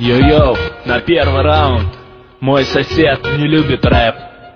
Йо-йо, на первый раунд. Мой сосед не любит рэп.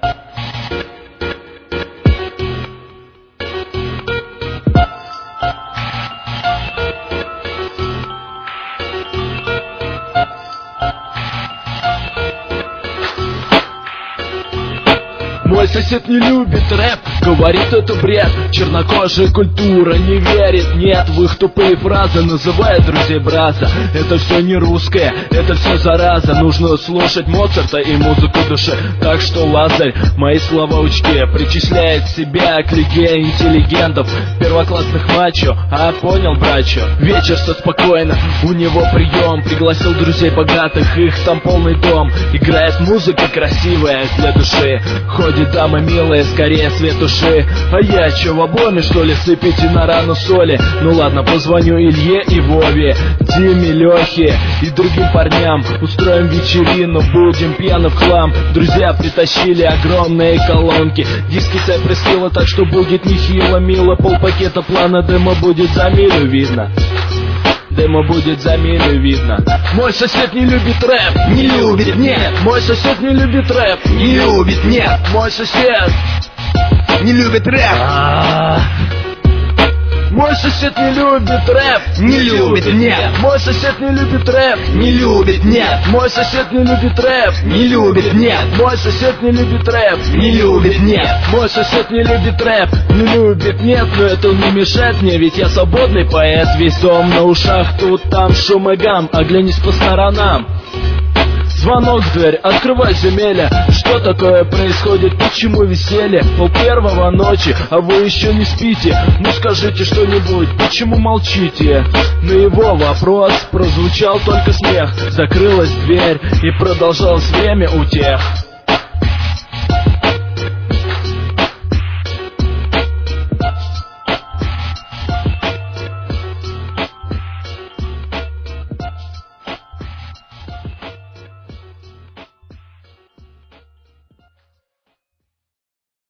Мой сосед не любит рэп, говорит это бред. Чернокожая культура не верит, нет в их тупые фразы, называет друзей браза. Это все не русское, это все зараза. Нужно слушать Моцарта и музыку души. Так что Лазарь мои слова учти, причисляет себя к лиге интеллигентов, первоклассных мачо, понял, брачо? Вечер-то спокойно, у него прием, пригласил друзей богатых, их там полный дом. Играет музыка красивая для души, ходит дамы милые, скорее свет уши. А я че, в обломе что ли, сыпите на рану соли? Ну ладно, позвоню Илье и Вове, Диме, Лехе и другим парням. Устроим вечерину, будем пьяны в хлам. Друзья притащили огромные колонки, диски Cypress Hill, так что будет нехило, мило. Полпакета плана, демо будет за милю видно. Демо будет за милю видно. Мой сосед не любит рэп, не любит, нет. Мой сосед не любит рэп, не любит, нет. Мой сосед не любит рэп. Мой сосед не любит рэп, не любит, нет. Мой сосед не любит рэп, не любит, нет. Мой сосед не любит рэп, не любит, нет. Мой сосед не любит рэп, не любит, нет. Мой сосед не любит рэп, не любит, нет. Но это не мешает мне, ведь я свободный поэт. Весь дом на ушах, тут там шум и гам. Оглянись по сторонам. Звонок в дверь, открывай, земеля. Что такое происходит, почему веселье? 1:30 ночи, а вы еще не спите. Ну скажите что-нибудь, почему молчите? На его вопрос прозвучал только смех. Закрылась дверь и продолжалось время у тех.